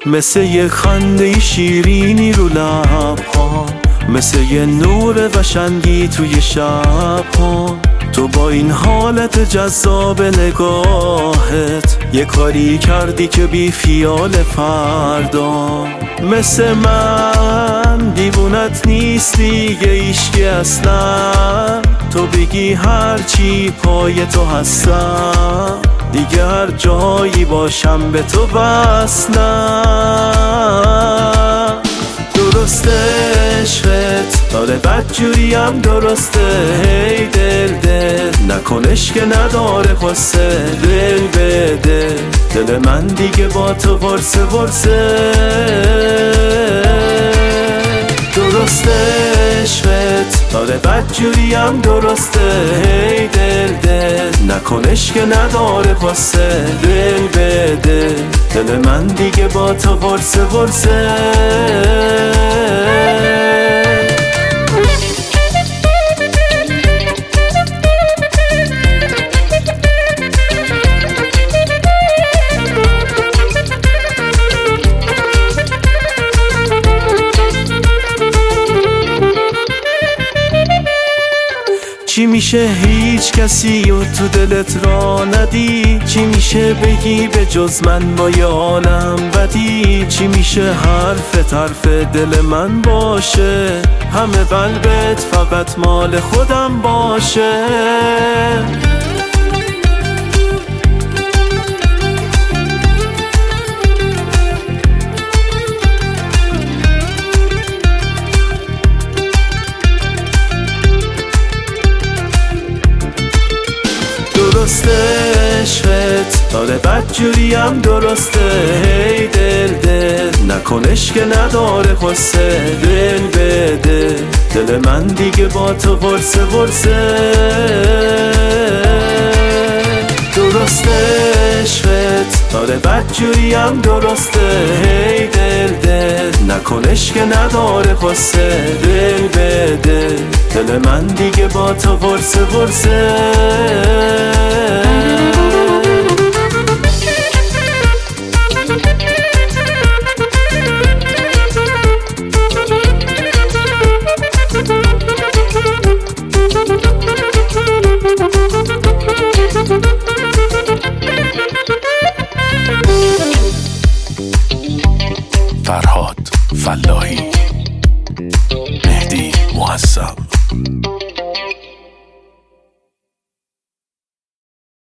مثل یه خنده شیرینی رو لب‌ها، مثل یه نور قشنگی توی شب‌ها. تو با این حالت جذاب نگاهت یه کاری کردی که بی خیال فردا. مثل من دیوونت نیست دیگه هیچکی اصلا، تو بگی هرچی پای تو هستم، دیگه هر جایی باشم به تو وصلم. درسته عشقت داره بدجوریم، درسته هی دل نکنش که نداره قصه، دل بده دل من دیگه با تو ورسه ورسه. درسته عشقت داره بدجوریم، درسته هی دل نکنش که نداره قصه، دل بده دل من دیگه با تو ورسه ورسه. چی میشه هیچ کسی و تو دلت را ندی؟ چی میشه بگی به جز من با یه عالم بدی؟ چی میشه حرف دل من باشه، همه قلبت فقط مال خودم باشه؟ درسته عشقت داره بدجوریم، درسته هی دل نکنش که نداره قصه، دل بده دل من دیگه با تو ورسه ورسه. درسته عشقت داره بدجوریم، درسته هی دل نکنش که نداره قصه، دل بده دل من دیگه با تو ورسه ورسه. فرهاد فلاحی، مهدی محسن.